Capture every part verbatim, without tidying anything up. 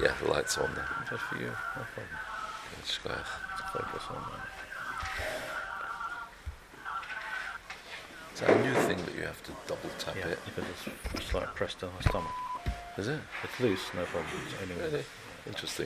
Yeah, the light's on there. Just for you, no problem. It's uh, It's a focus on that. it's a new thing that you have to double tap Yeah, it. you can just, just like press down my stomach. Is it? It's loose, no problem. It's only Really? Interesting.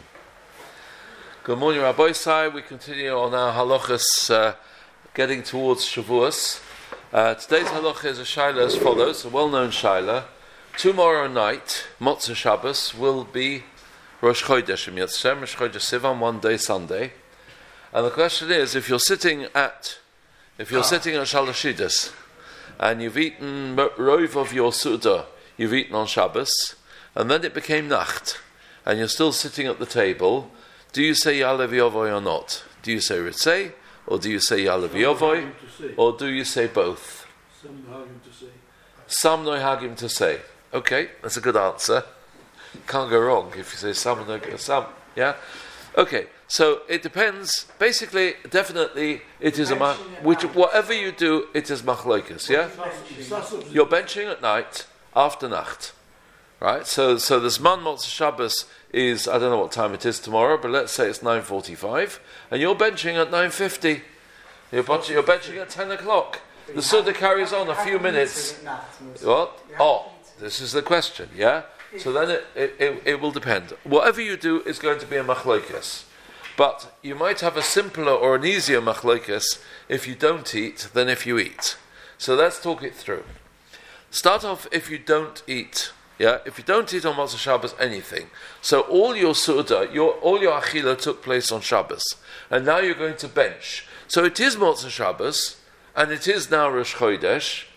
Good morning, Rabbi Sai. We continue on our halachas, uh, getting towards Shavuos. Uh, today's halacha is a shaila as follows, a well-known shaila. Tomorrow night, Motzei Shabbos, will be Rosh Chodesh, Rosh Chodesh Sivan, one day Sunday. And the question is, if you're sitting at, if you're sitting at Shalashidas, and you've eaten rov of your Suda, you've eaten on Shabbos, and then it became Nacht, and you're still sitting at the table, do you say Ya'aleh V'Yovoi or not? Do you say Ritzei, or do you say Ya'aleh V'Yovoi, or do you say both? Some nohagim to say. Some nohagim to say. Okay, that's a good answer. Can't go wrong if you say some nohagim some. Yeah? Okay, so it depends. Basically, definitely, it is a ma- which whatever you do, it is machlokas. Yeah, you're benching at night after Nacht, right? So, so the Zman Motzei Shabbos is, I don't know what time it is tomorrow, but let's say it's nine forty-five, and you're benching at nine fifty. You're benching, you're benching at ten o'clock. The Suda carries on a few minutes. What? Oh, this is the question. Yeah. So then it, it, it, it will depend. Whatever you do is going to be a machlokas. But you might have a simpler or an easier machlokas if you don't eat than if you eat. So let's talk it through. Start off if you don't eat. Yeah, if you don't eat on Motzei Shabbos anything. So all your Suda, your, all your Achila took place on Shabbos. And now you're going to bench. So it is Motzei Shabbos, and it is now Rosh Chodesh.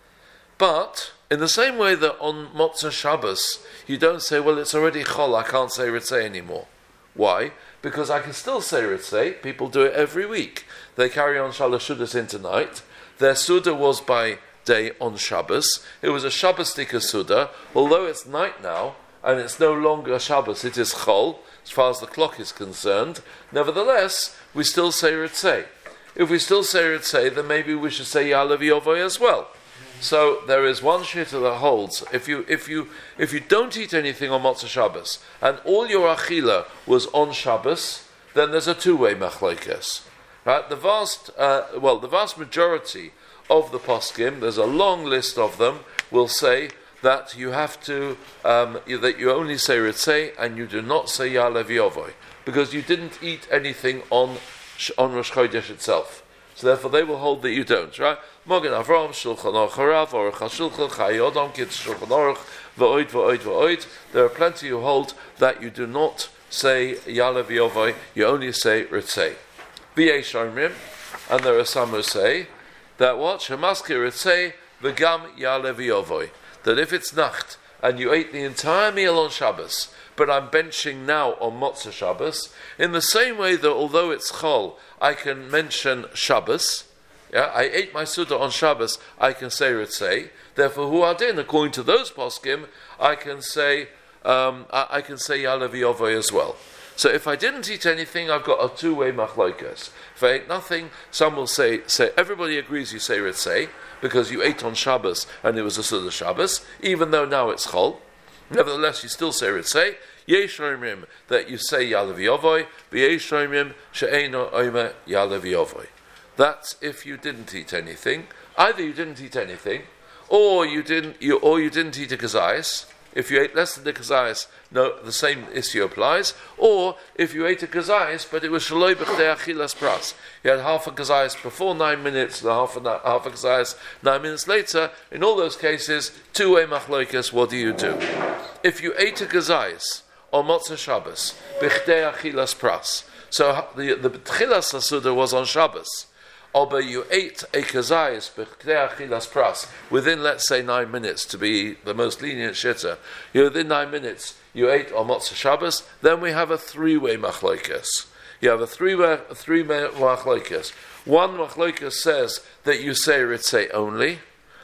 But in the same way that on Motzei Shabbos, you don't say, well, it's already Chol, I can't say Ritzei anymore. Why? Because I can still say Ritzei. People do it every week. They carry on Shalashudas into night. Their Suda was by day on Shabbos. It was a Shabbosdika Suda. Although it's night now, and it's no longer Shabbos, it is Chol, as far as the clock is concerned. Nevertheless, we still say Ritzei. If we still say Ritzei, then maybe we should say Ya'aleh V'Yovoi as well. So there is one shitta that holds, if you if you if you don't eat anything on Motzei Shabbos and all your achila was on Shabbos, then there's a two-way machlokes. Right? The vast uh, well, the vast majority of the poskim, there's a long list of them, will say that you have to um, you, that you only say Ritzei and you do not say Ya'aleh V'Yovoi because you didn't eat anything on on Rosh Chodesh itself. So therefore they will hold that you don't, right? Mogen Avram, Shulchan Aruch Harav, Aruch HaShulchan, Chayei Adam, Kitzur Shulchan Aruch, V'oid, V'oid, V'oid. There are plenty who hold that you do not say Ya'aleh V'Yovoi, you only say Ritzei. V'yesh Omrim, and there are some who say that what? Shemaskir Ritzei, V'gam Ya'aleh V'Yovoi. That if it's Nacht, and you ate the entire meal on Shabbos, but I'm benching now on Motzei Shabbos, in the same way that although it's Chol, I can mention Shabbos, yeah, I ate my Suda on Shabbos, I can say Ritzei. Therefore, Hu Adin, according to those poskim, I can say um, I, I can say Ya'aleh V'Yovoi as well. So if I didn't eat anything, I've got a two-way machlokas. If I ate nothing, some will say, say everybody agrees you say Ritzei, because you ate on Shabbos and it was a Suda Shabbos, even though now it's Chol. Nevertheless, you still say Ritzei. Yesh Omrim that you say Ya'aleh V'Yovoi, v'yesh Omrim she'eino omer Ya'aleh V'Yovoi. That's if you didn't eat anything. Either you didn't eat anything, or you didn't, you, or you didn't eat a kazayis. If you ate less than the kazayis, no, the same issue applies. Or if you ate a kazayis, but it was shaloi b'chdei achilas pras. You had half a kazayis before nine minutes, and half a half a kazayis nine minutes later. In all those cases, two-way machlokas. What do you do? If you ate a kazayis on Motzei Shabbos, b'chdei achilas pras. So the the Tchilas Hasuda was on Shabbos. But you ate a kazayis b'chdei achilas pras within, let's say, nine minutes to be the most lenient shitta. You within nine minutes you ate on Motzei Shabbos. Then we have a three-way machlokas. You have a three-way three-way machlokas. One machlokas says that you say Ritzei only.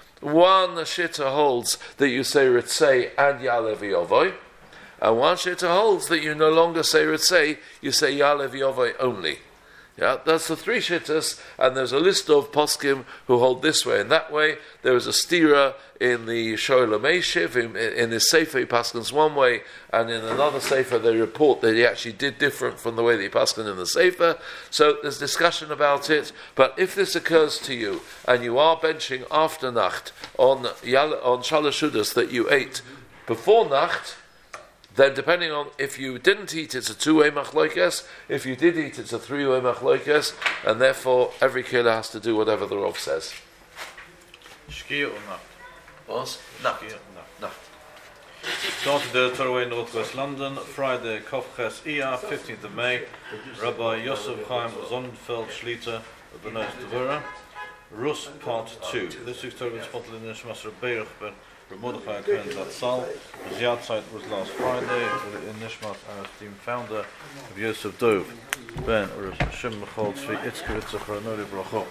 One shitta holds that you say Ritzei and Ya'aleh V'Yovoi. And one shitta holds that you no longer say Ritzei, you say Ya'aleh V'Yovoi only. Yeah, that's the three shittas, and there's a list of poskim who hold this way and that way. There is a stira in the Shoel Meishiv, in, in his sefer he paskins one way, and in another sefer they report that he actually did different from the way that he paskin in the sefer. So there's discussion about it. But if this occurs to you, and you are benching after Nacht on yal, on Shalosh Seudos that you ate before Nacht, then depending on if you didn't eat, it's a two-way machlokes. If you did eat, it's a three-way machlokes, and therefore every killer has to do whatever the Rav says. Shkia or Nacht? Was? Nacht. Shkia or Nacht. Nacht. Started the Torah in Northwest London, Friday, Kovches Iyar, fifteenth of May. Rabbi Yosef Chaim Zonfeld Shlita of Benos Devora. Rus Part two. This week's Torah is sponsored in the Nishmas Rebbeirach ben Mordechai Cohen Zatzal. The Yahrzeit was last Friday in Nishmas, our esteemed founder of Yosef Dov ben Shem Michal Tzvi Itzke Itzachar Nori Bracho.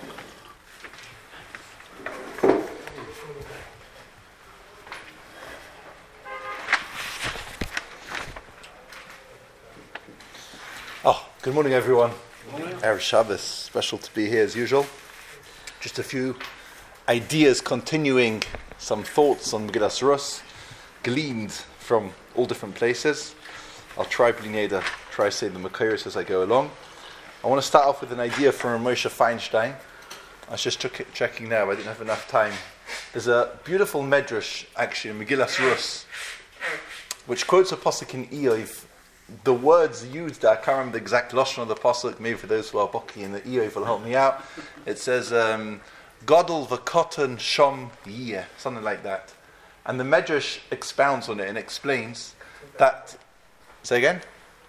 Oh, good morning, everyone. Erev Shabbos, special to be here as usual. Just a few ideas, continuing some thoughts on Megillas Rus, gleaned from all different places. I'll try Blineda, try say the Makairis as I go along. I want to start off with an idea from Moshe Feinstein. I was just check- checking now, I didn't have enough time. There's a beautiful medrash, actually, in Megillas Rus, which quotes a pasuk in Iyov. The words used, I can't remember the exact lashon of the pasuk, maybe for those who are baki in the Iyov will help me out. It says, um, Godel v'koton shom yiyeh, something like that. And the Medrash expounds on it and explains that, say again?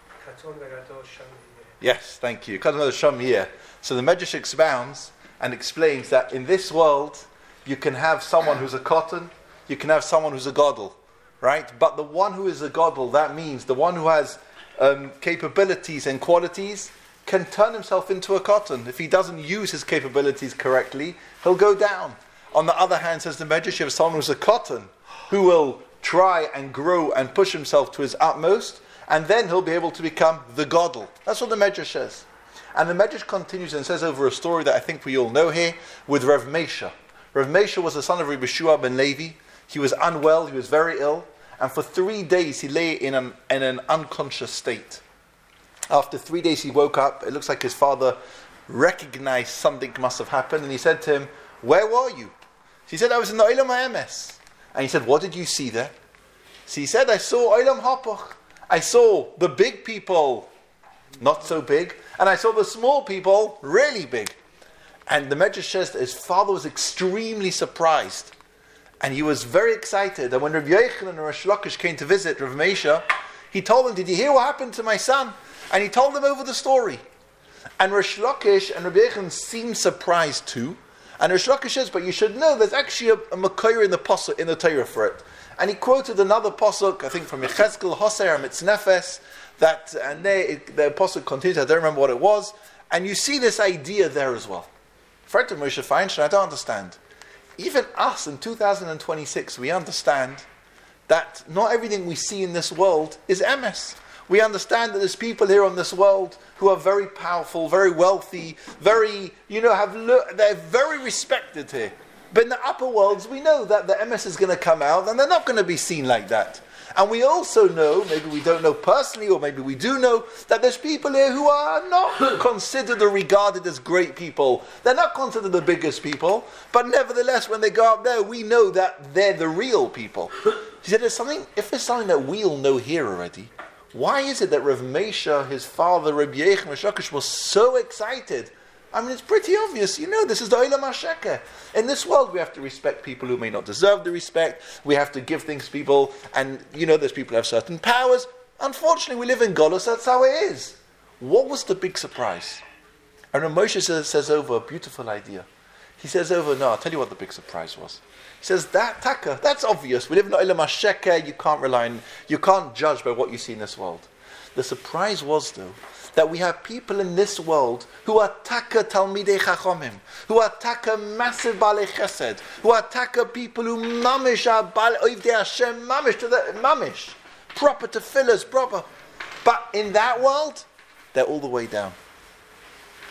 Yes, thank you. Koton shom yiyeh. So the Medrash expounds and explains that in this world, you can have someone who's a cotton, you can have someone who's a godel, right? But the one who is a godel, that means the one who has um, capabilities and qualities, can turn himself into a cotton. If he doesn't use his capabilities correctly, he'll go down. On the other hand, says the Medrash, you have someone who's a cotton, who will try and grow and push himself to his utmost, and then he'll be able to become the godel. That's what the Medrash says. And the Medrash continues and says over a story that I think we all know here, with Rav Meisha. Rav Meisha was the son of Rabbi Shua ben Levi. He was unwell, he was very ill, and for three days he lay in an, in an unconscious state. After three days he woke up. It looks like his father recognized something must have happened, and he said to him, "Where were you?" He said, "I was in the Olam HaEmes." And he said, "What did you see there?" So he said, "I saw Olam Hapach. I saw the big people not so big, and I saw the small people really big." And the Medrash says that his father was extremely surprised, and he was very excited. And when Rav Yochanan and Rish Lakish came to visit Rav Meisha, he told them, "Did you hear what happened to my son?" And he told them over the story. And Rish Lakish and Rav Yochanan seemed surprised too. And Rish Lakish says, "But you should know there's actually a, a Makayr in the pasuk in the Torah for it." And he quoted another pasuk, I think from Yechezkel, Hoser Mitznefes, that and there it, the pasuk continues. I don't remember what it was. And you see this idea there as well. Friend of Moshe Feinstein, I don't understand. Even us in two thousand twenty-six, we understand that not everything we see in this world is M S. We understand that there's people here on this world who are very powerful, very wealthy, very, you know, have lo- they're very respected here. But in the upper worlds, we know that the M S is going to come out and they're not going to be seen like that. And we also know, maybe we don't know personally, or maybe we do know, that there's people here who are not considered or regarded as great people. They're not considered the biggest people, but nevertheless, when they go up there, we know that they're the real people. He said, there's something, if there's something that we all know here already, why is it that Rav Meisha, his father, Rabbi Yochanan, Rish Lakish, was so excited? I mean, it's pretty obvious. You know, this is the Olam HaSheker. In this world, we have to respect people who may not deserve the respect. We have to give things to people. And, you know, there's people who have certain powers. Unfortunately, we live in Golus. That's how it is. What was the big surprise? And Rav Moshe says, says over a beautiful idea. He says over, no, I'll tell you what the big surprise was. He says, that taka, that's obvious. We live in the Olam HaSheker. You can't rely on, you can't judge by what you see in this world. The surprise was, though, that we have people in this world who are taka talmidei chachomim, who are taka massive balei chesed, who are taka people who mamish are bal oivdei Hashem, mamish to the mamish, proper to fillers, proper. But in that world, they're all the way down.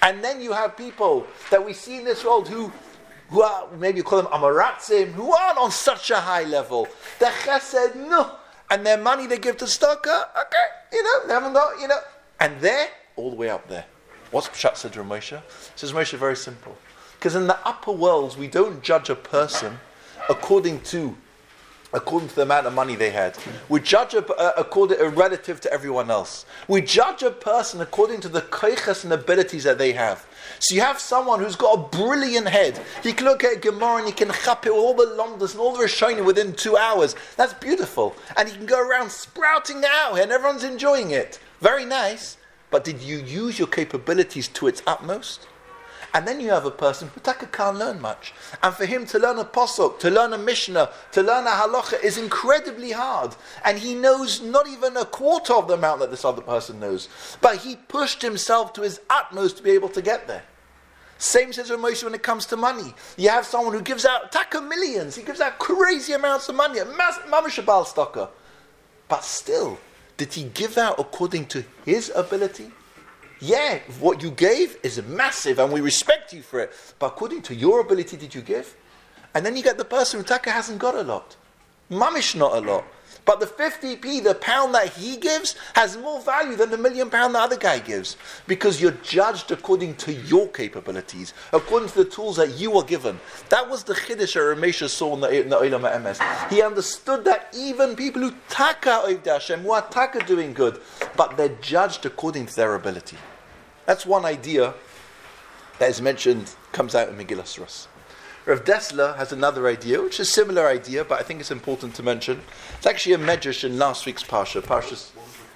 And then you have people that we see in this world who, who are, maybe you call them Amaratzim, who aren't on such a high level. The chesed, no. And their money they give to tzedakah, okay, you know, they haven't got, you know. And they're all the way up there. What's Pshat said Rav Moshe? Says Moshe, very simple. Because in the upper worlds, we don't judge a person according to according to the amount of money they had. We judge a, uh, according a relative to everyone else. We judge a person according to the koiches and abilities that they have. So you have someone who's got a brilliant head. He can look at a Gemara and he can chap it with all the longdas and all the Rishonim within two hours. That's beautiful. And he can go around sprouting out and everyone's enjoying it. Very nice. But did you use your capabilities to its utmost? And then you have a person who taka can't learn much. And for him to learn a pasuk, to learn a mishnah, to learn a halacha is incredibly hard. And he knows not even a quarter of the amount that this other person knows. But he pushed himself to his utmost to be able to get there. Same says Rav Moshe when it comes to money. You have someone who gives out taka millions. He gives out crazy amounts of money. Mamash a bal stocker. But still, did he give out according to his ability? Yeah, what you gave is massive and we respect you for it. But according to your ability, did you give? And then you get the person who taka hasn't got a lot. Mamish not a lot. But the fifty p, the pound that he gives, has more value than the million pound the other guy gives. Because you're judged according to your capabilities, according to the tools that you were given. That was the chiddush that Rav Moshe saw in the, in the Olam HaEmes. He understood that even people who taka Ovdei Hashem, who are taka doing good, but they're judged according to their ability. That's one idea that is mentioned, comes out in Megillas Rus. Rav Dessler has another idea, which is a similar idea, but I think it's important to mention. It's actually a medrash in last week's Parsha. Parsha's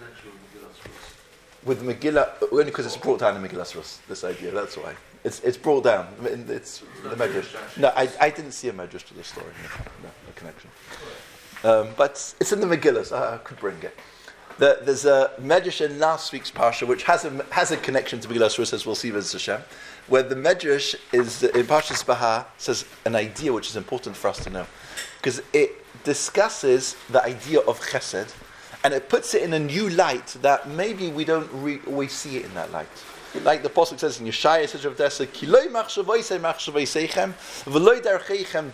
with Megillah, only because it's brought down in Megillas Rus, this idea, that's why. It's it's brought down. It's the medrash. No, I, I didn't see a medrash to the story. No, no connection. Um, but it's in the Megillas. I, I could bring it. The, there's a medrash in last week's Parsha, which has a, has a connection to Megillas Rus, as we'll see with Hashem, where the medrash is, in Parshas Bahar, says an idea which is important for us to know. Because it discusses the idea of chesed, and it puts it in a new light that maybe we don't re- always see it in that light. Like the Apostle says in Yeshaya, it says of Dessa, Kiloi machshavosei machshavoseichem, v'loi darcheichem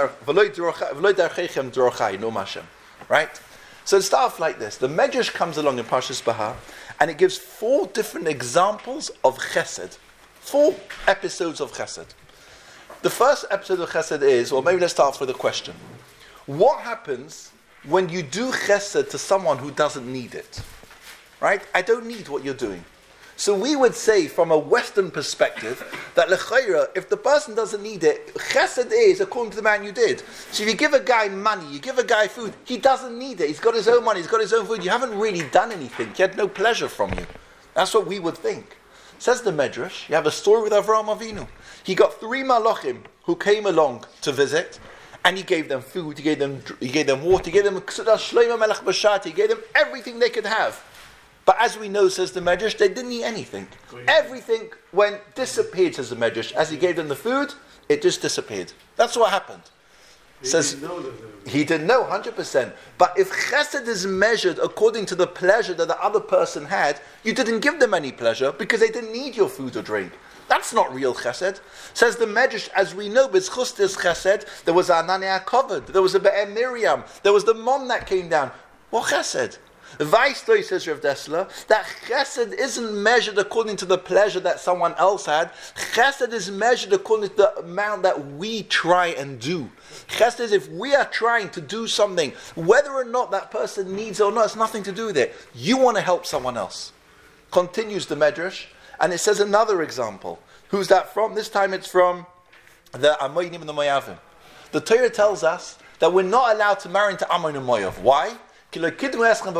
drochai, no mashem. Right? So stuff like this. The Medrash comes along in Parshas Bahar, and it gives four different examples of chesed. Four episodes of chesed. The first episode of chesed is, or maybe let's start with a question. What happens when you do chesed to someone who doesn't need it? Right? I don't need what you're doing. So we would say, from a Western perspective, that l'chayra, if the person doesn't need it, chesed is according to the man you did. So if you give a guy money, you give a guy food, he doesn't need it. He's got his own money, he's got his own food. You haven't really done anything. He had no pleasure from you. That's what we would think. Says the Medrash, you have a story with Avraham Avinu. He got three malachim who came along to visit, and he gave them food, he gave them he gave them water, he gave them Shlomo Melech Bashat, he gave them everything they could have. But as we know, says the Medrash, they didn't eat anything. Everything went, disappeared, says the Medrash. As he gave them the food, it just disappeared. That's what happened. He says, didn't know that he didn't know, one hundred percent. But if chesed is measured according to the pleasure that the other person had, you didn't give them any pleasure because they didn't need your food or drink. That's not real chesed. Says the Medrash, as we know, b'zchus this chesed, there was Ananiah covered, there was a Be'er Miriam, there was the mon that came down. What chesed? Vaishloi, says Rav Dessler, that chesed isn't measured according to the pleasure that someone else had. Chesed is measured according to the amount that we try and do. Chesed is if we are trying to do something, whether or not that person needs it or not, it's nothing to do with it. You want to help someone else. Continues the Medrash, and it says another example. Who's that from? This time it's from the Amoinim and the Moyavim. The Torah tells us that we're not allowed to marry into Ammon and Moav. Why? They didn't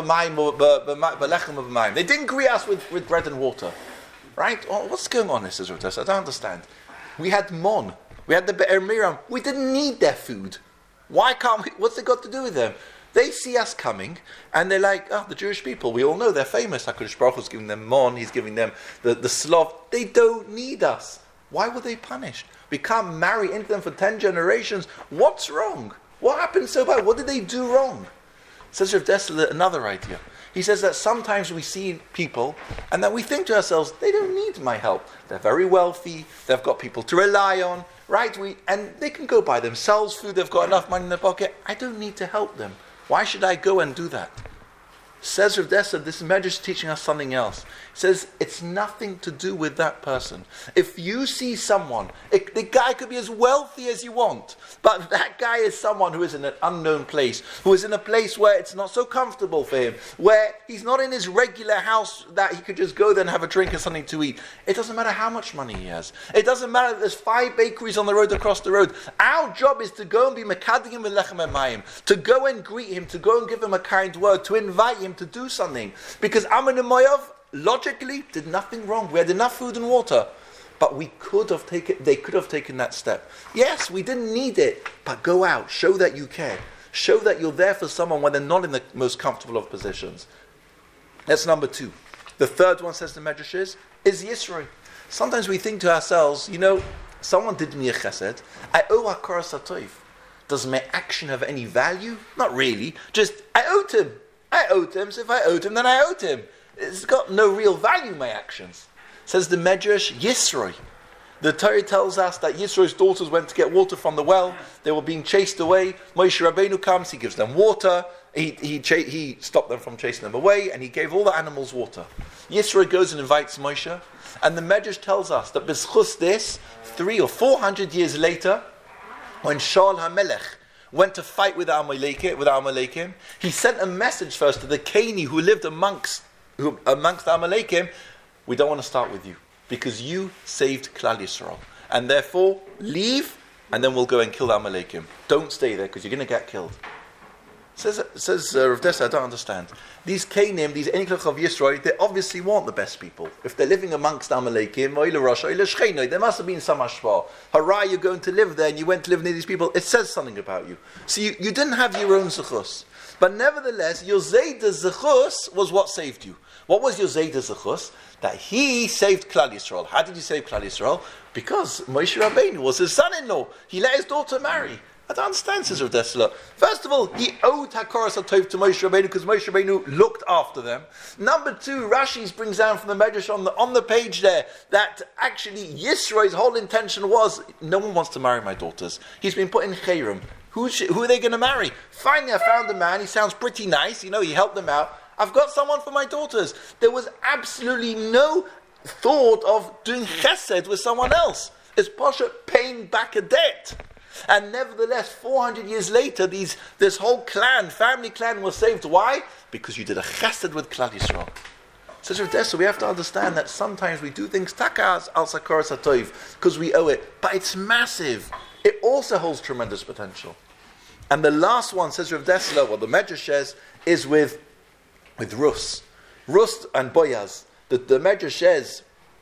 greet us with, with bread and water. Right? What's going on, this Israel? I don't understand. We had Mon. We had the Be'er Miriam. We didn't need their food. Why can't we? What's it got to do with them? They see us coming, and they're like, oh, the Jewish people, we all know they're famous. HaKadosh Baruch Hu is giving them Mon, he's giving them the, the Slav. They don't need us. Why were they punished? We can't marry into them for ten generations. What's wrong? What happened so bad? What did they do wrong? Says Rav Dessler another idea. He says that sometimes we see people and that we think to ourselves, they don't need need my help. They're very wealthy. They've got people to rely on, right? We and they can go buy themselves food. They've got enough money in their pocket. I don't need to help them. Why should I go and do that? Says Rav Dessler, this Medrash is teaching us something else. It says it's nothing to do with that person. If you see someone, it, the guy could be as wealthy as you want, but that guy is someone who is in an unknown place, who is in a place where it's not so comfortable for him, where he's not in his regular house that he could just go there and have a drink and something to eat. It doesn't matter how much money he has. It doesn't matter that there's five bakeries on the road across the road. Our job is to go and be mekadigim v'lechem emayim, to go and greet him, to go and give him a kind word, to invite him to do something. Because Ammon and Moav, logically, did nothing wrong. We had enough food and water. But we could have taken, they could have taken that step. Yes, we didn't need it, but go out, show that you care. Show that you're there for someone when they're not in the most comfortable of positions. That's number two. The third one, says the Medrash, is, is Yisroi. Sometimes we think to ourselves, you know, someone did me a chesed, I owe hakara satoiv. Does my action have any value? Not really. Just, I owed him. I owed him, so if I owed him, then I owed him. It's got no real value, my actions. Says the Medrash, Yisroi. The Torah tells us that Yisro's daughters went to get water from the well. They were being chased away. Moshe Rabbeinu comes, he gives them water. He he, cha- he stopped them from chasing them away, and he gave all the animals water. Yisro goes and invites Moshe. And the Medrash tells us that b'schus this, three or four hundred years later, when Shaul HaMelech went to fight with Amalekim, with Amalekim, he sent a message first to the Canaanite who lived amongst who, amongst Amalekim. We don't want to start with you because you saved Klal Yisrael, and therefore leave, and then we'll go and kill Amalekim. Don't stay there because you're going to get killed. Says says uh, Rav Dessler, I don't understand. These Canaan, these Eniklach of Yisrael, they obviously weren't the best people. If they're living amongst Amalekim, Oile Rosh, Oile Shcheinoi, there must have been some ashpah. Hurrah, you're going to live there and you went to live near these people. It says something about you. So you, you didn't have your own zechus. But nevertheless, your Zayda zechus was what saved you. What was your Zayda zechus? That he saved Klal Yisrael. How did he save Klal Yisrael? Because Moshe Rabbeinu was his son-in-law. He let his daughter marry. I don't understand, says Rav Dessler. First of all, he owed Hakara Satov to Moshe Rabbeinu because Moshe Rabbeinu looked after them. Number two, Rashi brings down from the Medrash on the on the page there that actually Yisro's whole intention was, no one wants to marry my daughters. He's been put in Chayrim. Who, sh- who are they going to marry? Finally, I found a man. He sounds pretty nice. You know, he helped them out. I've got someone for my daughters. There was absolutely no thought of doing chesed with someone else. It's Pasha paying back a debt. And nevertheless, four hundred years later, these this whole clan, family clan, was saved. Why? Because you did a chesed with Klal Yisrael. Says Rav Dessler, we have to understand that sometimes we do things takas al sakar satoiv because we owe it, but it's massive. It also holds tremendous potential. And the last one, says Rav Dessler, what the Medrash says, is with with Rus, Rus and Boyaz. The, the Medrash says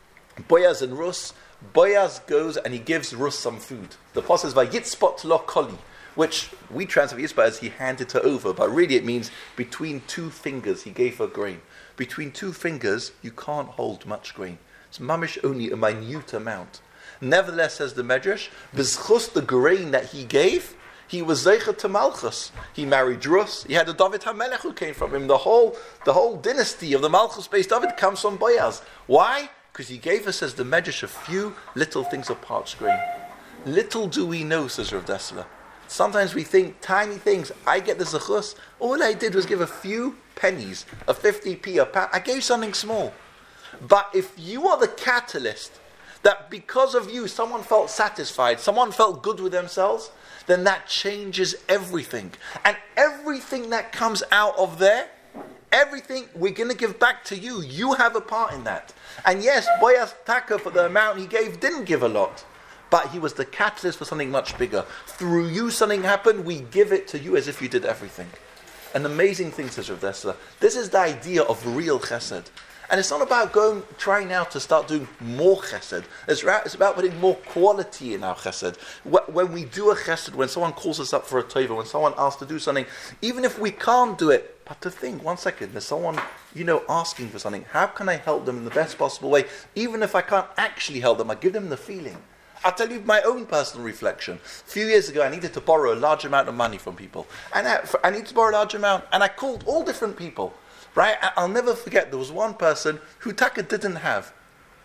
Boyaz and Rus. Boyaz goes and he gives Rus some food. The Pasuk says Vayitzpot lo koli, which we translate Yitzpot as he handed her over, but really it means between two fingers he gave her grain. Between two fingers you can't hold much grain. It's mamish only a minute amount. Nevertheless, says the Medrash, b'zchus the grain that he gave, he was zeicher to Malchus. He married Rus. He had a David HaMelech who came from him. The whole the whole dynasty of the Malchus-based David comes from Boyaz. Why? Because he gave us, says the Medrash, a few little things of parched grain. Little do we know, says Rav Dessler. Sometimes we think tiny things. I get the zechus. All I did was give a few pennies, a fifty p, a pound. I gave something small. But if you are the catalyst, that because of you, someone felt satisfied, someone felt good with themselves, then that changes everything. And everything that comes out of there, everything we're going to give back to you. You have a part in that. And yes, Boyaz Taka, for the amount he gave, didn't give a lot. But he was the catalyst for something much bigger. Through you, something happened. We give it to you as if you did everything. An amazing thing, says Rav Dessler. This is the idea of real chesed. And it's not about going, trying now to start doing more chesed. It's, ra- it's about putting more quality in our chesed. Wh- when we do a chesed, when someone calls us up for a tova, when someone asks to do something, even if we can't do it, but to think, one second, there's someone, you know, asking for something. How can I help them in the best possible way? Even if I can't actually help them, I give them the feeling. I'll tell you my own personal reflection. A few years ago, I needed to borrow a large amount of money from people. And I, I needed to borrow a large amount, and I called all different people. Right? I'll never forget, there was one person who Taka didn't have.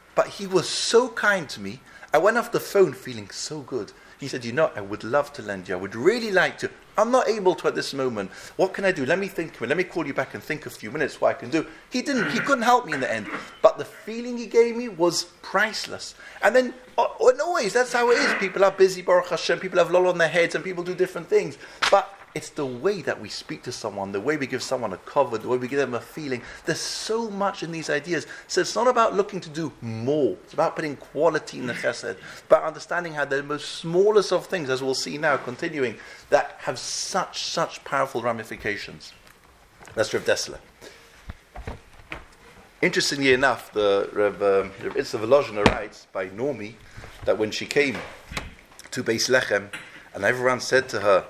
but he was so kind to me. I went off the phone feeling so good. He said, you know, I would love to lend you. I would really like to. I'm not able to at this moment. What can I do? Let me think. Let me call you back and think a few minutes what I can do. He didn't. He couldn't help me in the end. But the feeling he gave me was priceless. And then, and always, that's how it is. People are busy, Baruch Hashem. People have lol on their heads and people do different things. But it's the way that we speak to someone, the way we give someone a cover, the way we give them a feeling. There's so much in these ideas. So it's not about looking to do more. It's about putting quality in the chesed. But understanding how the most smallest of things, as we'll see now, continuing, that have such, such powerful ramifications. That's Rav Dessler. Interestingly enough, the Rav, um, Rav Itzah Volozhiner writes by Nomi that when she came to Beis Lechem and everyone said to her,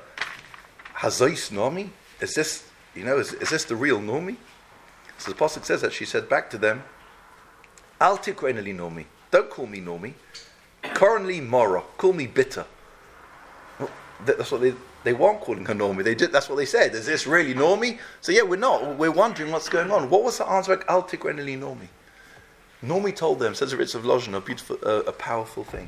Hazois Nomi? Is this, you know, is, is this the real Nomi? So the Pasuk says that she said back to them, Al tikreneli Nomi. Don't call me Nomi. Currently Mora. Call me bitter. Well, that's what they, they weren't calling her Nomi. They did, that's what they said. Is this really Nomi? So yeah, we're not. We're wondering what's going on. What was the answer like, Al tikreneli Nomi? Nomi told them, says Ritz of Lozhin, a beautiful, uh, a powerful thing.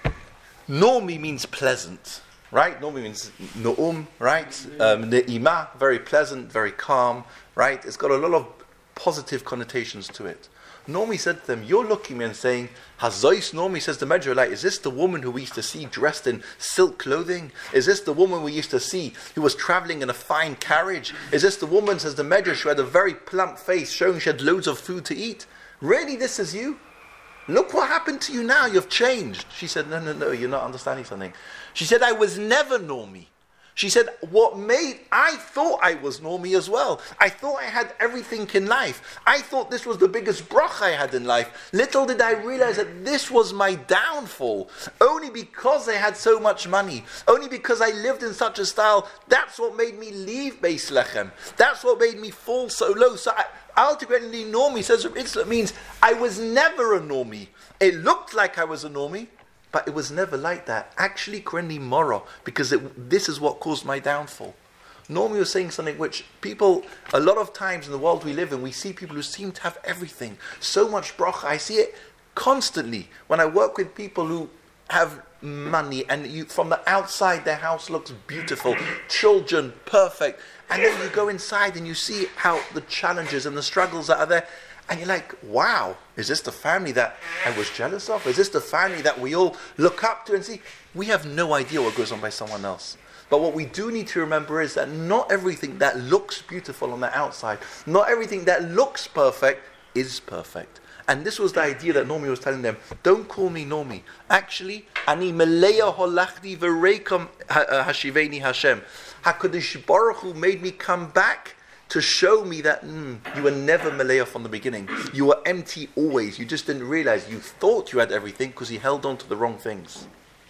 Nomi means pleasant. Right? Normally means no'um, right? Um, ne'ima, very pleasant, very calm, right? It's got a lot of positive connotations to it. Normally said to them, you're looking at me and saying, Hazois Normally says the Medrash, like, is this the woman who we used to see dressed in silk clothing? Is this the woman we used to see who was traveling in a fine carriage? Is this the woman, says the Medrash, who had a very plump face, showing she had loads of food to eat? Really, this is you? Look what happened to you now, you've changed. She said, no, no, no, you're not understanding something. She said, I was never Normie. She said, what made, I thought I was Normie as well. I thought I had everything in life. I thought this was the biggest bracha I had in life. Little did I realize that this was my downfall. Only because I had so much money. Only because I lived in such a style. That's what made me leave Beis Lechem. That's what made me fall so low. So I, ultimately, Normie, says it means I was never a Normie. It looked like I was a Normie, but it was never like that. Actually, Krenli Mora, because it, this is what caused my downfall. Normie was saying something which people, a lot of times in the world we live in, we see people who seem to have everything. So much bracha. I see it constantly when I work with people who have money and you, from the outside their house looks beautiful, children, perfect. And then you go inside and you see how the challenges and the struggles that are there. And you're like, wow, is this the family that I was jealous of? Is this the family that we all look up to and see? We have no idea what goes on by someone else. But what we do need to remember is that not everything that looks beautiful on the outside, not everything that looks perfect is perfect. And this was the idea that Normie was telling them, don't call me Normie. Actually, ani meleya holachdi v'reikam hashiveni Hashem. HaKadosh Baruch Hu made me come back to show me that mm, you were never Maleah from the beginning. You were empty always. You just didn't realize. You thought you had everything because you held on to the wrong things.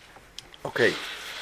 Okay.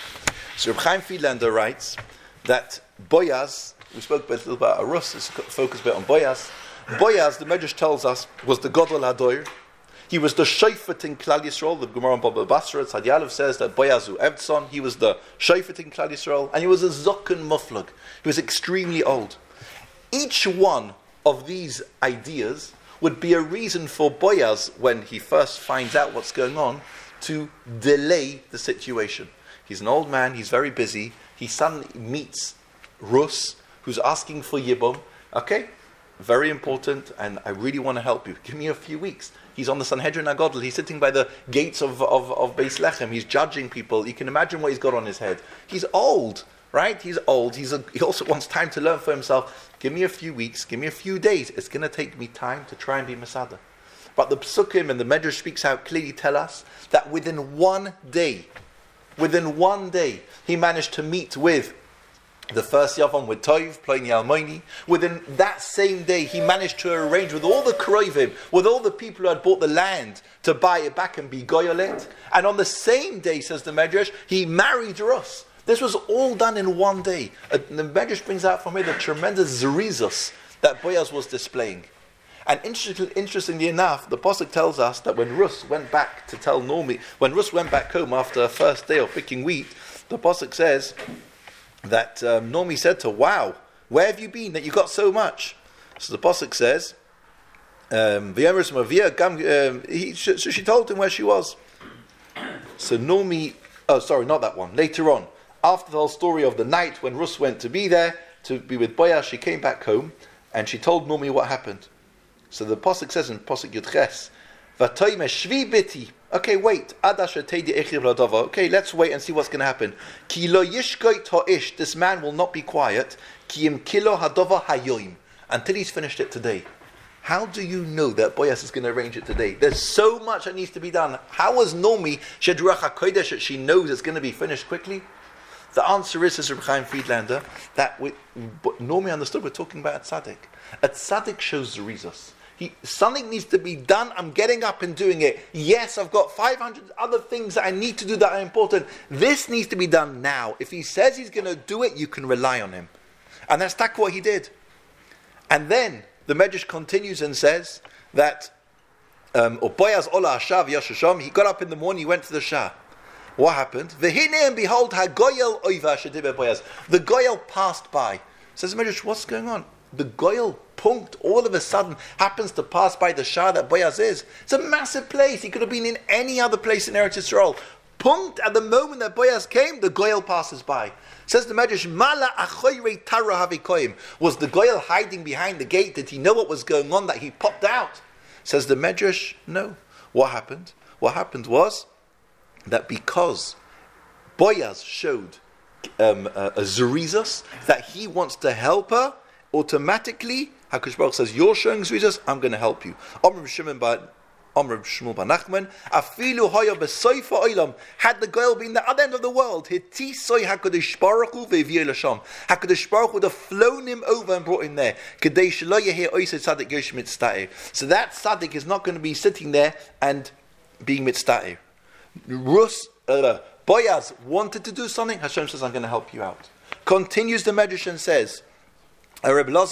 So Reb Chaim Friedlander writes that Boaz, we spoke a little about Arus, let's focus a bit on Boaz. Boaz, the Medrash tells us, was the Gadol Hadoir. He was the Shofet in Klal Yisrael. The Gemara on Baba Basra, Tzad Yalev says that Boaz hu Evtzon, he was the Shofet in Klal Yisrael, and he was a Zokan Muflag. He was extremely old. Each one of these ideas would be a reason for Boaz, when he first finds out what's going on, to delay the situation. He's an old man, he's very busy, he suddenly meets Rus, who's asking for Yibum. Okay, very important, and I really want to help you. Give me a few weeks. He's on the Sanhedrin Agadol, he's sitting by the gates of, of, of Beis Lechem, he's judging people. You can imagine what he's got on his head. He's old. Right? He's old. He's a, he also wants time to learn for himself. Give me a few weeks. Give me a few days. It's going to take me time to try and be Masada. But the Psukim and the Medrash speaks out clearly tell us that within one day, within one day, he managed to meet with the first Yavam, with Toiv, Pliny Almoini. Within that same day, he managed to arrange with all the Kroivim, with all the people who had bought the land, to buy it back and be Goyolet. And on the same day, says the Medrash, he married Rus. This was all done in one day. Uh, the Medrash brings out from here the tremendous zerizos that Boaz was displaying. And interestingly, interestingly enough, the Pasuk tells us that when Rus went back to tell Normie, when Rus went back home after a first day of picking wheat, the Pasuk says that um, Normie said to her, wow, where have you been that you got so much? So the Pasuk says, Um, um, he, so she told him where she was. So Naomi, oh sorry, not that one. Later on, after the whole story of the night when Rus went to be there, to be with Boaz, she came back home and she told Naomi what happened. So the Pasuk says in Pasuk Yudches, V'toyme shvi biti. Okay, wait. Okay, let's wait and see what's going to happen. Ki lo yishkoit ha'ish. This man will not be quiet. Ki im kilo hadova hayoim. Until he's finished it today. How do you know that Boaz is going to arrange it today? There's so much that needs to be done. How was Naomi Shedruach HaKodesh that she knows it's going to be finished quickly? The answer is, says Reb Chaim Friedlander, that we, Naomi understood we're talking about a tzaddik. A tzaddik shows the reasons. He, something needs to be done, I'm getting up and doing it. Yes, I've got five hundred other things that I need to do that are important. This needs to be done now. If he says he's going to do it, you can rely on him. And that's exactly what he did. And then the Medrash continues and says that um, Boaz ola hashav yashasham, he got up in the morning, he went to the Shah. What happened? V'hinei and behold, hagoyel oiva shediber Boaz. The goyel passed by. Says the Medrash, what's going on? The goyel punkt all of a sudden happens to pass by the Shah that Boaz is. It's a massive place. He could have been in any other place in Eretz Yisrael. Punkt, at the moment that Boaz came, the goyel passes by. Says the Medrash, Mala achoyrei tara havikoim. Was the goyel hiding behind the gate? Did he know what was going on that he popped out? Says the Medrash, no. What happened? What happened was that because Boaz showed um, a, a zerizos that he wants to help her, automatically HaKadosh Baruch says, you're showing zerizos, I'm going to help you. Amr Shimon bar Amr Shmuel bar Nachman, afilu hoya besoifa olam, had the goyel been the other end of the world, hitisoi HaKadosh Baruch Hu ve'viyei l'sham, HaKadosh Baruch Hu would have flown him over and brought him there. Kedei shelo yehei oisei tzaddik yosh mitzta'eh. So that tzaddik is not going to be sitting there and being mitzta'eh. Rus, uh, Boaz wanted to do something, Hashem says, I'm going to help you out. Continues the Medrash and says, Boaz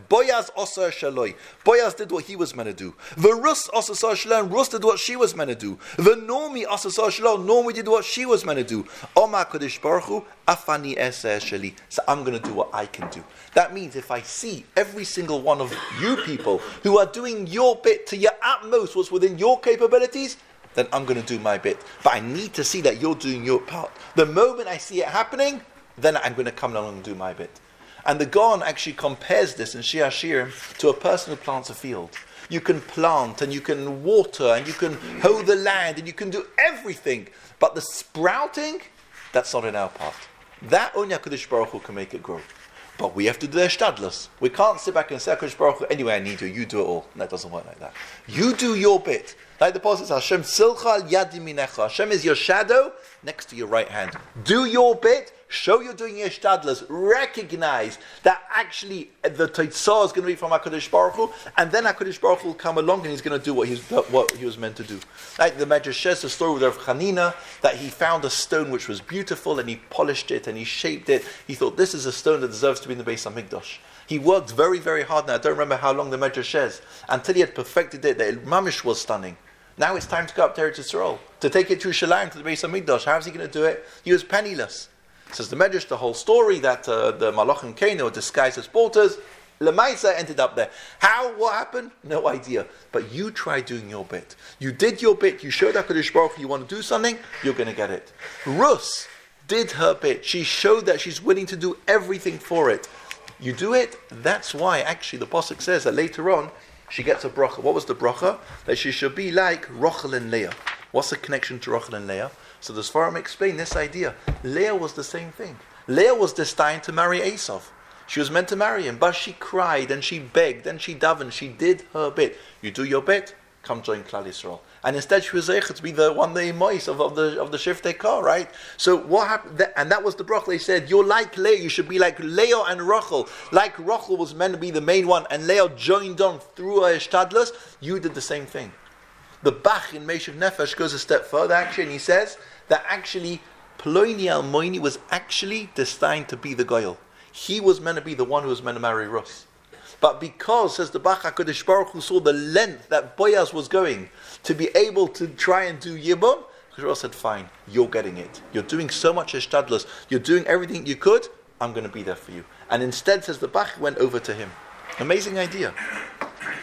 osa shaloi. Boaz did what he was meant to do. The Rus osa shaloi. Rus did what she was meant to do. The Naomi osa shaloi. Naomi did what she was meant to do. Oma Kodesh Baruch Hu afani eseh sheli. So I'm going to do what I can do. That means if I see every single one of you people who are doing your bit to your utmost, what's within your capabilities, then I'm going to do my bit. But I need to see that you're doing your part. The moment I see it happening, then I'm going to come along and do my bit. And the Gaon actually compares this in Shir Hashirim to a person who plants a field. You can plant and you can water and you can hoe the land and you can do everything. But the sprouting, that's not in our part. That only HaKadosh Baruch Hu can make it grow. But we have to do their shtadlus. We can't sit back and say, HaKadosh Baruch Hu, anyway I need you, you do it all. That doesn't work like that. You do your bit. Like the Apostle says, Hashem silcha al yad yaminecha. Hashem is your shadow next to your right hand. Do your bit. Show you're doing your shtadlus. Recognize that actually the Teitzah is going to be from HaKadosh Baruch Hu, and then HaKadosh Baruch Hu will come along and he's going to do what, he's, what he was meant to do. Like the Medrash shares the story with Rav Chanina, that he found a stone which was beautiful and he polished it and he shaped it. He thought, this is a stone that deserves to be in the Beis HaMikdash. He worked very, very hard. Now I don't remember how long the Medrash shares, until he had perfected it. The Mamish was stunning. Now it's time to go up to Eretz Yisrael, to take it to Shalim, to the Beis HaMikdash. How is he going to do it? He was penniless. Says the Medrash, the whole story that uh, the Malachim came, they were disguised as porters. Lemaisa ended up there. How? What happened? No idea. But you try doing your bit. You did your bit. You showed HaKadosh Baruch Hu you want to do something, you're going to get it. Rus did her bit. She showed that she's willing to do everything for it. You do it, that's why actually the Pasuk says that later on, she gets a bracha. What was the bracha? That she should be like Rachel and Leah. What's the connection to Rachel and Leah? So the Sfarim explain this idea. Leah was the same thing. Leah was destined to marry Esav. She was meant to marry him, but she cried and she begged and she davened. She did her bit. You do your bit, come join Klal Yisrael. And instead she was able to be the one, the Mois of, of the of the Shiftei Kar, right? So what happened? That, and that was the bracha. They said, you're like Leah. You should be like Leah and Rachel. Like Rachel was meant to be the main one, and Leah joined on through her shtadlus. You did the same thing. The Bach in Meshiv Nefesh goes a step further actually, and he says that actually Ploni Almoini was actually destined to be the Goyal. He was meant to be the one who was meant to marry Rus. But because, says the Bach HaKadosh Baruch Hu, saw the length that Boaz was going to be able to try and do Yibum, HaKadosh said, fine, you're getting it. You're doing so much Eshtadlus. You're doing everything you could. I'm going to be there for you. And instead, says the Bach, went over to him. Amazing idea.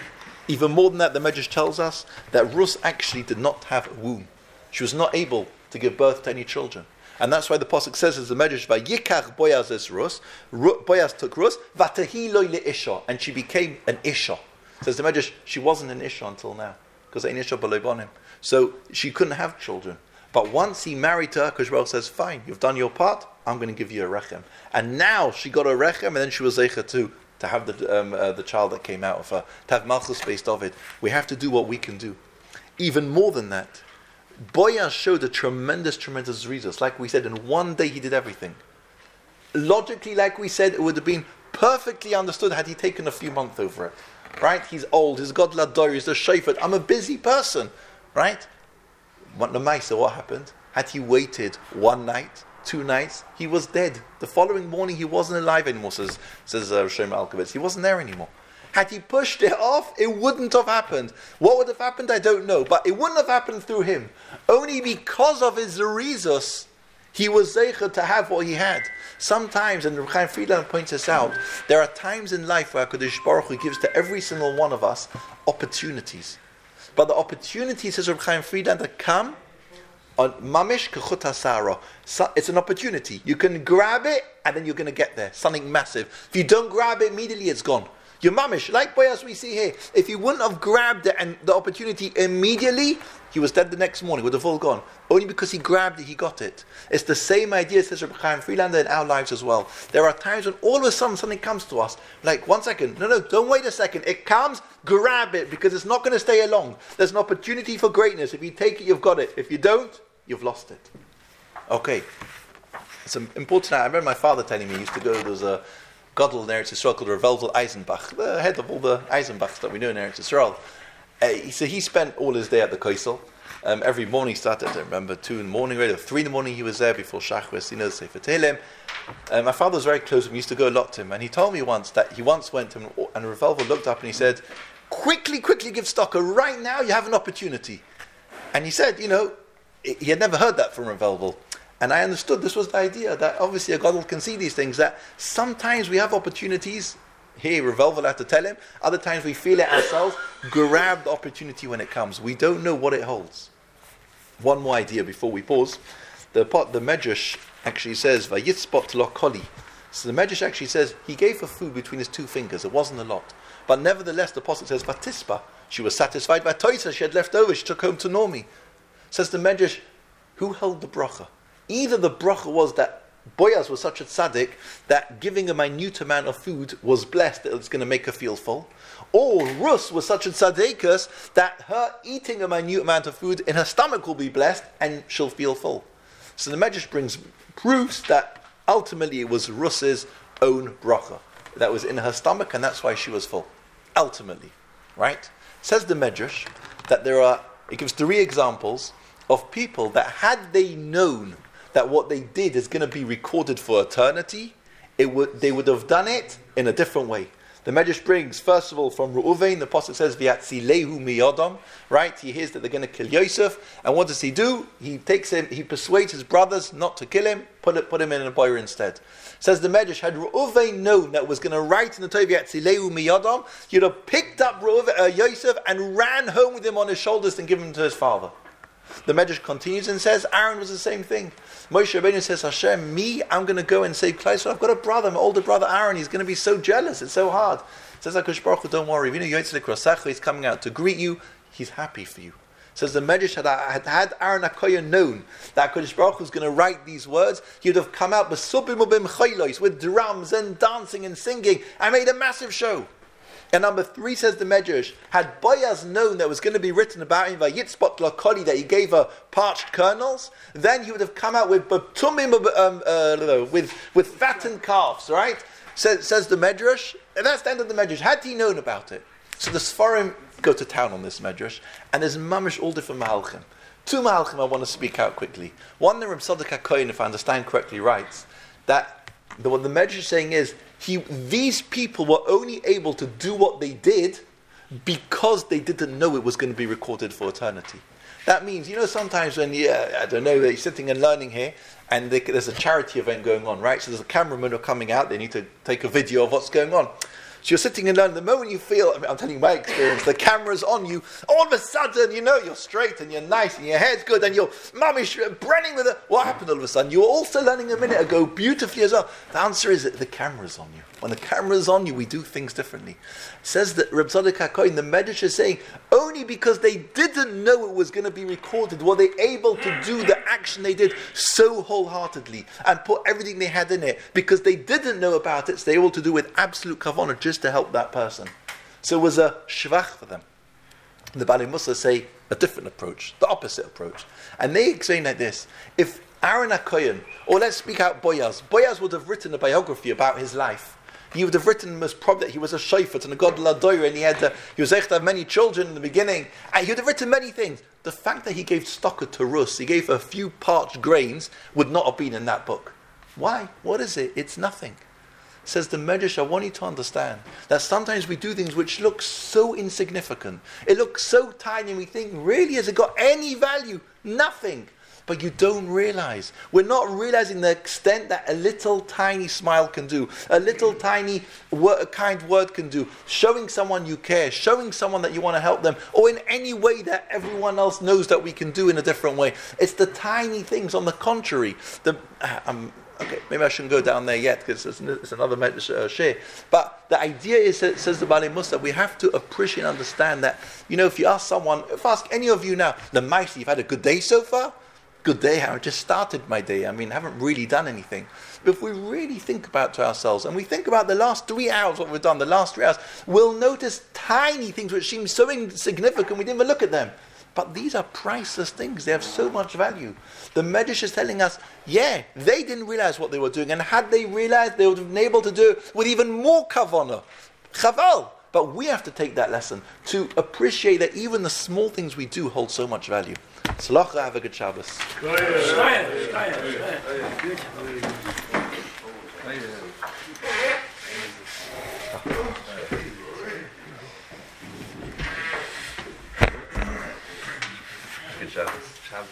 Even more than that, the Medrash tells us that Rus actually did not have a womb. She was not able to give birth to any children. And that's why the Pasuk says, as the Medrash, Vayikach Boaz es Rus, Boaz took Rus, Vatahi lo le'isha, and she became an Isha. Says the Medrash, she wasn't an Isha until now, because ein Isha b'lo bonim. So she couldn't have children. But once he married to her, Kosh Baruch says, fine, you've done your part, I'm going to give you a rechem. And now she got a rechem, and then she was zeicha too, to have the um, uh, the child that came out of her, to have Malchus based of it. We have to do what we can do. Even more than that, Boaz showed a tremendous, tremendous resource. Like we said, in one day he did everything. Logically, like we said, it would have been perfectly understood had he taken a few months over it. Right? He's old, he's got lador, he's a shayfet. I'm a busy person. Right? What the Maisa, what happened? Had he waited one night, two nights, he was dead. The following morning he wasn't alive anymore, says says uh, Shlomo Alkovitz. He wasn't there anymore. Had he pushed it off, it wouldn't have happened. What would have happened, I don't know. But it wouldn't have happened through him. Only because of his Zerizus, he was zeicha to have what he had. Sometimes, and Reb Chaim Friedland points this out, there are times in life where HaKadosh Baruch Hu gives to every single one of us opportunities. But the opportunities, says Reb Chaim Friedland, that come on mamish kechut hasara. So it's an opportunity. You can grab it, and then you're going to get there. Something massive. If you don't grab it immediately, it's gone. Your mamish, like Boaz we see here, if he wouldn't have grabbed it and the opportunity immediately, he was dead the next morning, would have all gone. Only because he grabbed it, he got it. It's the same idea, says Reb Chaim Friedlander, in our lives as well. There are times when all of a sudden something comes to us, like, one second, no, no, don't wait a second. It comes, grab it, because it's not going to stay along. There's an opportunity for greatness. If you take it, you've got it. If you don't, you've lost it. Okay. It's important. I remember my father telling me he used to go, there was a Gadol in Eretz Yisrael called Rav Elzel Eisenbach, the head of all the Eisenbachs that we know in Eretz Yisrael. Uh, he, so he spent all his day at the Koisel. Um, every morning he started, I remember, two in the morning, or three in the morning he was there before Shachris, you know, Sefer Tehillim. Uh, my father was very close to him, he used to go a lot to him, and he told me once that he once went to him, and Rav Elzel looked up and he said, quickly, quickly give tzedakah, right now you have an opportunity. And he said, you know, he had never heard that from Rav Elzel. And I understood this was the idea, that obviously a Gadol can see these things, that sometimes we have opportunities. Here, Rav Elzel had to tell him. Other times we feel it ourselves. Grab the opportunity when it comes. We don't know what it holds. One more idea before we pause. The pot, the Medrash actually says, Vayitzpot lo koli. So the Medrash actually says, he gave her food between his two fingers. It wasn't a lot. But nevertheless, the Apostle says, Vatispa. She was satisfied. Vatoisa, she had left over. She took home to Nomi. Says the Medrash, who held the bracha? Either the bracha was that Boaz was such a tzaddik that giving a minute amount of food was blessed, that it was going to make her feel full, or Rus was such a tzaddikus that her eating a minute amount of food in her stomach will be blessed and she'll feel full. So the Medrash brings proofs that ultimately it was Rus's own bracha that was in her stomach, and that's why she was full. Ultimately, right? Says the Medrash that there are, it gives three examples of people that had they known that what they did is going to be recorded for eternity, it would they would have done it in a different way. The Medrash brings, first of all, from Reuven, the Apostle says, V'yatzilehu miyadam, right? He hears that they're going to kill Yosef, and what does he do? He takes him, he persuades his brothers not to kill him, put it, put him in a boyer instead. Says the Medrash, had Reuven known that was going to write in the Torah, V'yatzilehu miyadam, he'd have picked up Reuven, uh, Yosef and ran home with him on his shoulders and given him to his father. The Medrash continues and says, Aaron was the same thing. Moshe Rabbeinu says, Hashem, me, I'm going to go and save Klal Yisrael. I've got a brother, my older brother Aaron. He's going to be so jealous. It's so hard. Says HaKadosh Baruch Hu, don't worry. You know, Yotzei L'Krasacha, he's coming out to greet you. He's happy for you. Says the Medrash, had, had, had Aaron HaKohen known that HaKadosh Baruch Hu was going to write these words, he would have come out with drums and dancing and singing and made a massive show. And number three, says the Medrash, had Boaz known that was going to be written about him by Yitzpot Lakoli, that he gave her parched kernels, then he would have come out with batumim, um, uh, with with fattened calves, right? Says, says the Medrash, and that's the end of the Medrash. Had he known about it? So the Sfarim go to town on this Medrash, and there's mamish all different mahalchim. Two mahalchim I want to speak out quickly. One, the Reb Tzadok HaKohen, if I understand correctly, writes that the, what the Medrash is saying is, He, these people were only able to do what they did because they didn't know it was going to be recorded for eternity. That means, you know, sometimes when you, uh, I don't know, you're sitting and learning here, and they, there's a charity event going on, right? So there's a cameraman who are coming out, they need to take a video of what's going on. So you're sitting and learning. The moment you feel, I mean, I'm telling you my experience, the camera's on you, all of a sudden, you know, you're straight and you're nice and your hair's good and you're mummish, branding with it. What happened all of a sudden? You were also learning a minute ago beautifully as well. The answer is that the camera's on you. When the camera's on you, we do things differently. It says that Reb Tzadok HaKohen, the Medrash is saying, only because they didn't know it was going to be recorded were they able to do the action they did so wholeheartedly and put everything they had in it. Because they didn't know about it, so they were able to do with absolute kavanah just to help that person. So it was a shvach for them. The Baalei Mussar say a different approach, the opposite approach. And they explain like this: if Aaron HaKohen, or let's speak out Boaz, Boaz would have written a biography about his life. He would have written most probably that he was a shofet and a god ladoyer, and he had uh, he was able to have many children in the beginning, and he would have written many things. The fact that he gave stocker to Rus, he gave a few parched grains, would not have been in that book. Why? What is it? It's nothing. Says the Medrash, I want you to understand that sometimes we do things which look so insignificant. It looks so tiny, and we think, really, has it got any value? Nothing. But you don't realize. We're not realizing the extent that a little tiny smile can do, a little tiny word, a kind word can do, showing someone you care, showing someone that you want to help them, or in any way that everyone else knows that we can do in a different way. It's the tiny things. On the contrary, the um, okay, maybe I shouldn't go down there yet because it's, it's another uh, share. But the idea is, that, says the Baalei Mussar, we have to appreciate and understand that, you know, if you ask someone, if I ask any of you now, the mice, you've had a good day so far? Good day, I just started my day. I mean, I haven't really done anything. But if we really think about to ourselves, and we think about the last three hours, what we've done, the last three hours, we'll notice tiny things which seem so insignificant, we didn't even look at them. But these are priceless things. They have so much value. The Medrash is telling us, yeah, they didn't realize what they were doing. And had they realized, they would have been able to do it with even more kavanah. Chaval. But we have to take that lesson to appreciate that even the small things we do hold so much value. Salacha, have a good Shabbos. Good Shabbos.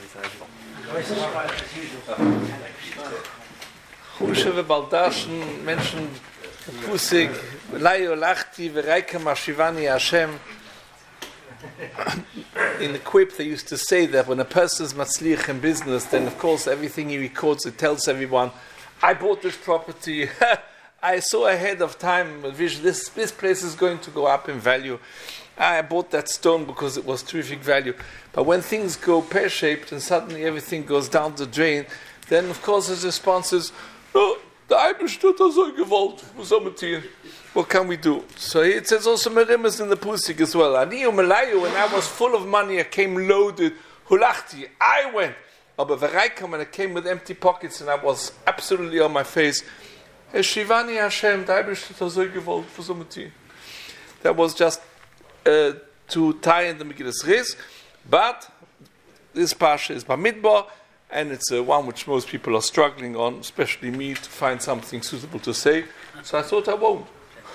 Chushe v'baldaschen Menschen Pusig Layo Lachti v'Reika Mashivani Hashem. In the Quip, they used to say that when a person is matzliach in business, then of course everything he records, it tells everyone, I bought this property, I saw ahead of time, this, this place is going to go up in value. I bought that stone because it was terrific value. But when things go pear-shaped and suddenly everything goes down the drain, then of course his response is, oh, the Eibush tut er so gewollt, was soll man tun? What can we do? So it says also Merimus in the Pusik as well. Aniyu Melayu, when I was full of money, I came loaded. Hulachti, I went. Aber Vereikam, when I came with empty pockets and I was absolutely on my face. Shivani Hashem, the Eibush tut er so gewollt, was soll man tun? That was just uh, to tie in the Megillas Riz. But this Pasha is Bamidbar, and it's uh, one which most people are struggling on, especially me, to find something suitable to say. So I thought I won't.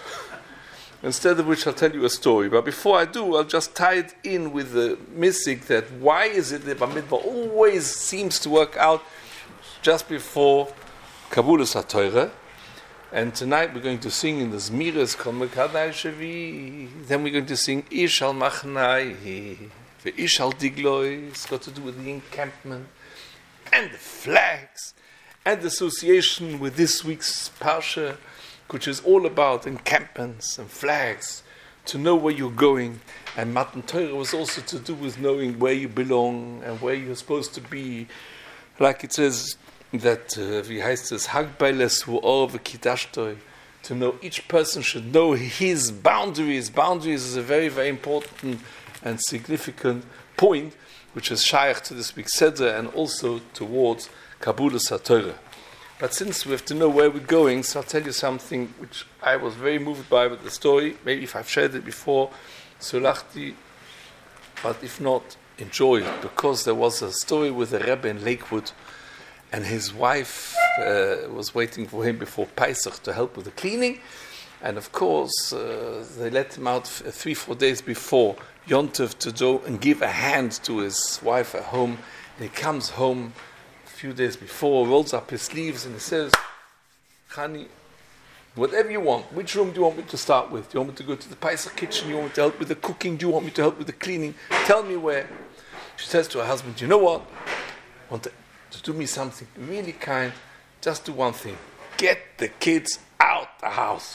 Instead of which I'll tell you a story. But before I do, I'll just tie it in with the mystic that why is it that Bamidbar always seems to work out just before Kabulus HaTorah. And tonight we're going to sing in the Zmiras called Mekadai Shevi. Then we're going to sing Ish al Machnai, Ish al Digloi. It's got to do with the encampment and the flags and the association with this week's Parsha, which is all about encampments and flags, to know where you're going. And Matan Torah was also to do with knowing where you belong and where you're supposed to be. Like it says that, uh, wie heißt es, Hagbeiles hu'or v'kidashtoi, to know each person should know his boundaries. Boundaries is a very, very important and significant point, which is shaykh to this week's Seder and also towards Kabulus HaTorah. But since we have to know where we're going, so I'll tell you something which I was very moved by with the story. Maybe if I've shared it before, Sulachti, but if not, enjoy it, because there was a story with a Rebbe in Lakewood, and his wife uh, was waiting for him before Pesach to help with the cleaning, and of course uh, they let him out f- three, four days before Yontov to go and give a hand to his wife at home, and he comes home few days before, rolls up his sleeves and he says, Chani, Whatever you want. Which room do you want me to start with? Do you want me to go to the Pesach kitchen? Do you want me to help with the cooking? Do you want me to help with the cleaning? Tell me where. She says to her husband, you know what? I want to, to do me something really kind. Just do one thing. Get the kids out the house.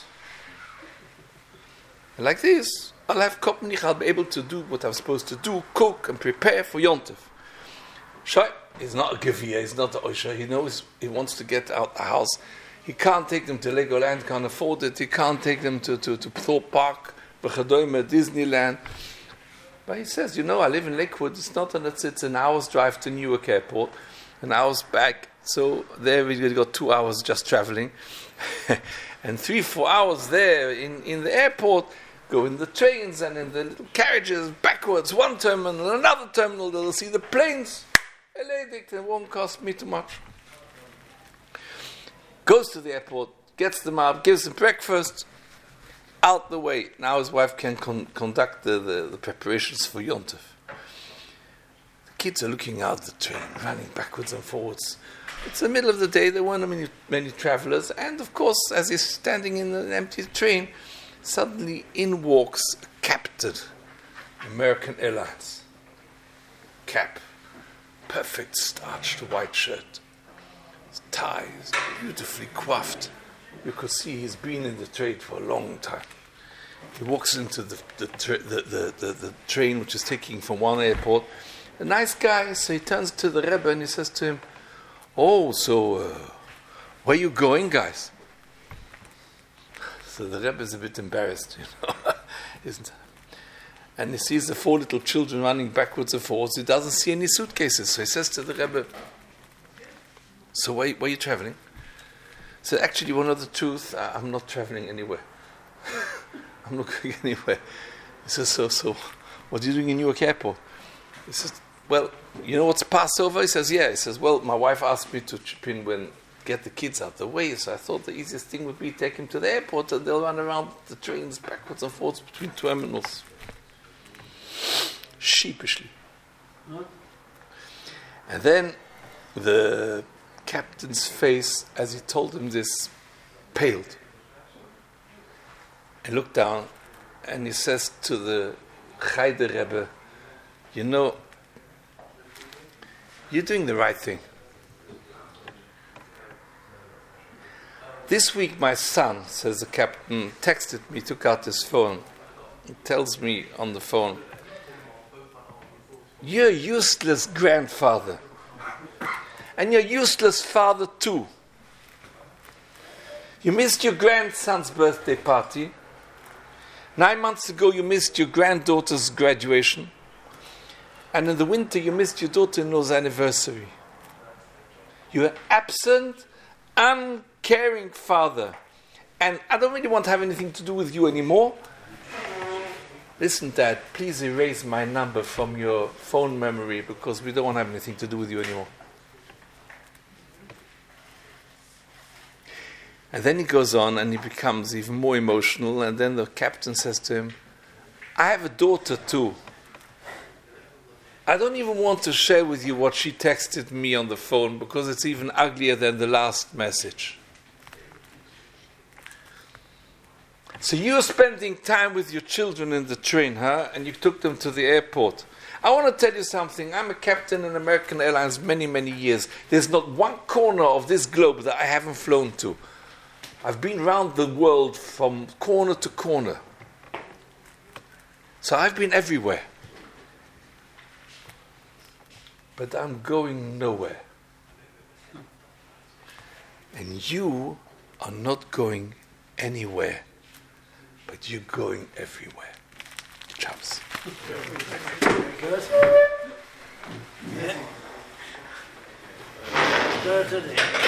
And like this, I'll have Kopnich. I'll be able to do what I'm supposed to do, cook and prepare for Yontif. Shai is not a Gevia, he's not a Osha. He knows he wants to get out the house. He can't take them to Legoland, can't afford it. He can't take them to, to, to Thorpe Park, Disneyland. But he says, you know, I live in Lakewood. It's not that it's, it's an hour's drive to Newark Airport, an hour's back. So there we got two hours just traveling. And three, four hours there in, in the airport, go in the trains and in the little carriages backwards, one terminal, another terminal. They'll see the planes. It won't cost me too much. Goes to the airport, gets them up, gives them breakfast, out the way. Now his wife can con- conduct the, the, the preparations for Yontif. The kids are looking out the train, running backwards and forwards. It's the middle of the day, there weren't many, many travelers, and of course, as he's standing in an empty train, suddenly in walks a captain, American Airlines. Cap, perfect starched white shirt. His tie is beautifully coiffed. You could see he's been in the trade for a long time. He walks into the the, tra- the, the, the, the train which is taking from one airport. A nice guy, so he turns to the Rebbe and he says to him, oh, so uh, where you going, guys? So the Rebbe is a bit embarrassed, you know, isn't it? And he sees the four little children running backwards and forwards. He doesn't see any suitcases. So he says to the Rebbe, so where, where are you traveling? He said, actually, you want to know the truth? I'm not traveling anywhere. I'm not going anywhere. He says, so, so, what are you doing in Newark Airport? He says, well, you know what's Passover? He says, yeah. He says, well, my wife asked me to chip in when get the kids out the way, so I thought the easiest thing would be take them to the airport and they'll run around the trains backwards and forwards between terminals. Sheepishly. What? And then the captain's face, as he told him this, paled. And looked down and he says to the Chayde Rebbe, you know, you're doing the right thing. This week my son, says the captain, texted me, took out his phone, and tells me on the phone, you're a useless grandfather. And you're a useless father too. You missed your grandson's birthday party. Nine months ago you missed your granddaughter's graduation. And in the winter you missed your daughter-in-law's anniversary. You're an absent, uncaring father. And I don't really want to have anything to do with you anymore. Listen, Dad, please erase my number from your phone memory because we don't want to have anything to do with you anymore. And then he goes on and he becomes even more emotional, and then the captain says to him, I have a daughter too. I don't even want to share with you what she texted me on the phone because it's even uglier than the last message. So you're spending time with your children in the train, huh? And you took them to the airport. I want to tell you something. I'm a captain in American Airlines many, many years. There's not one corner of this globe that I haven't flown to. I've been around the world from corner to corner. So I've been everywhere. But I'm going nowhere. And you are not going anywhere. But you're going everywhere. Chaps. Good. Yeah. Good today.